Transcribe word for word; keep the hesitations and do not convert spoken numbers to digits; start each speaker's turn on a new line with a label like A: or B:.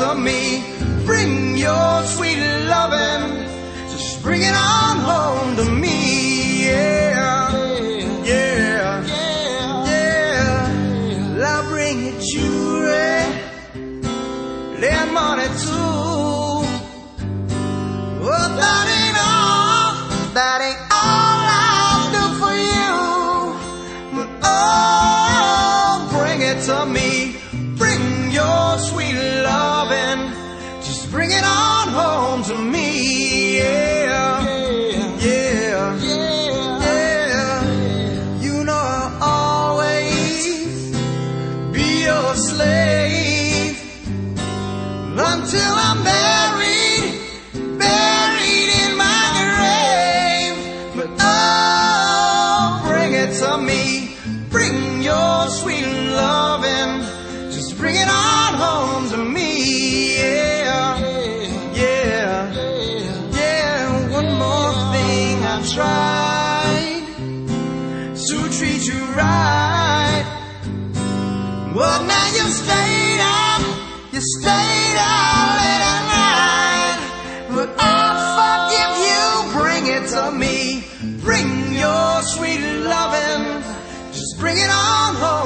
A: to me. Bring your sweet loving, just bring it on home to me. Yeah, yeah, yeah. I'll bring you jewelry, and money too. Oh, that ain't all, that ain't all I'll do for you. But oh, bring it to me. Bring your sweet loving, just bring it on home to me. Yeah, yeah, yeah, yeah. You know I'll always be your slave until I'm buried, buried in my grave. But oh, bring it to me. Bring your sweet loving, just bring it on home to me. Yeah, yeah, yeah. One more thing I tried to treat you right, but now you stayed up, you stayed out late at night. But I'll forgive you. Bring it to me. Bring your sweet loving, just bring it on home.